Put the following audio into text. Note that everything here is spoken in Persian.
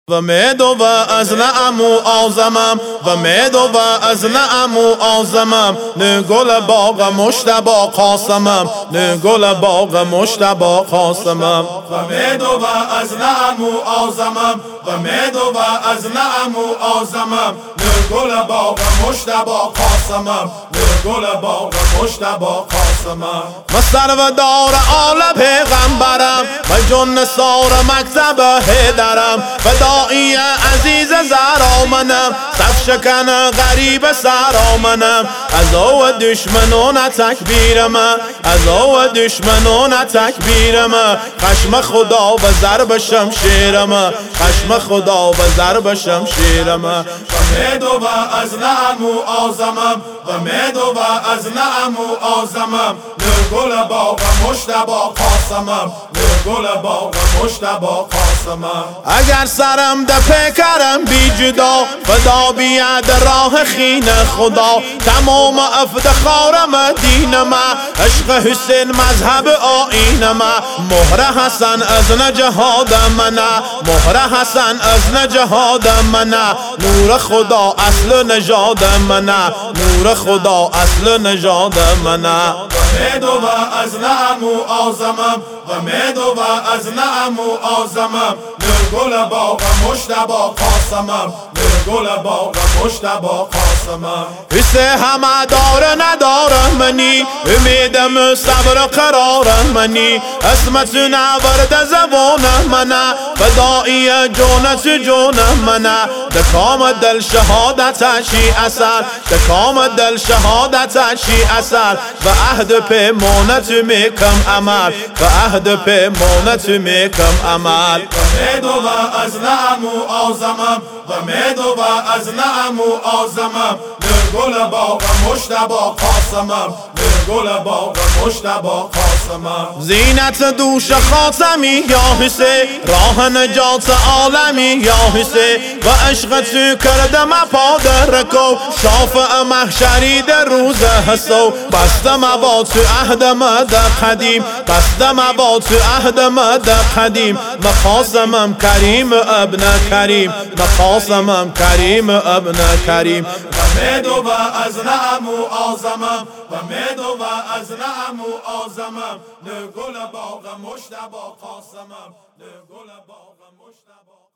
و میدو از نعمو آزمم و میدو از نعمو آزمم نه گل باغ مشتبا قاسمم نه گل باغ مشتبا قاسمم و میدو از نعمو آزمم و میدو از نعمو آزمم نه گل باغ مشتبا قاسمم نه گل باغ مشتبا قاسمم من سرودار آل پیغمبرم من جن سار مکتب هیدرم فدایی عزیز زهرا منم صف شکن غریب سرا منم از او دشمنان تکبیر من از او دشمنان تکبیر من خشم خدا و ضرب شمشیر من خشم خدا و ضرب شمشیر من و میدو از نعمو آزمم و میدو از نعمو آزمم نه گل باغ مشتبا قاسمم نه گل باغ مشتبا قاسمم اگر سرم ده پیکرم بی جدا فدا بیاد راه خین خدا تمام افتخارم دین ما عشق حسین مذهب آیین ما مهر حسن از نجهاد منا مهر حسن از نجهاد منا نور خدا اصل نژاد منا نور خدا اصل نژاد منا و میدو از نعمو آزمم و میدو از نعمو آزمم نه گل باغ مشتبا قاسمم نه گل باغ مشتبا قاسمم حس همه داره نداره منی امیدم صبر قرار منی اسمت نورد زبان منه فدایی جونت جون منه دکام دل شهادت شی اثر دکام دل شهادت شی اثر و عهد پیمانت میکم عمل و عهد پیمانت میکم عمل و میدو از نعمو آزمم و میدو از نعمو آزمم نه گل باغ مشتبا قاسمم نه گل باغ مشتبا قاسمم زینت دوش خاتمی یا حسین راه نجات عالمی یا حسین و عشق تو کردم پادر کو شافع محشری در روز حسو بستم با تو عهد مد قدیم بستم با تو عهد مد قدیم مقاسمم کریم ابن کریم مقاسمم کریم ابن کریم و میدو از نعمو آزمم و میدو از نعمو آزمم نه گل باغ مشتبا قاسمم نه گل باغ مشتبا